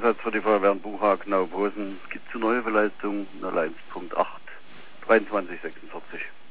Einsatz für die Feuerwehren Buchach, Naubosen. Es gibt zur Neuverleistung 01.8 2346.